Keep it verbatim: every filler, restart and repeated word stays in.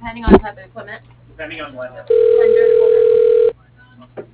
Depending on the type of equipment. Depending on what. Tender equipment.